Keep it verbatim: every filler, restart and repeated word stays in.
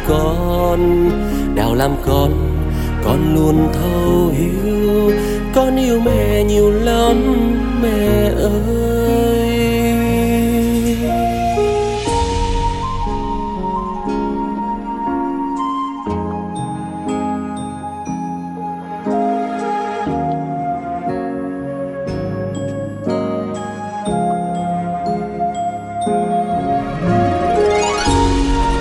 con. Đào làm con, con luôn thấu hiểu, con yêu mẹ nhiều lắm mẹ ơi.